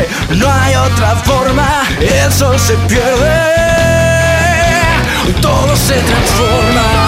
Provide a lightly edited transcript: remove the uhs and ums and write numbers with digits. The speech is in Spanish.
no hay otra forma. El sol se pierde, todo se transforma.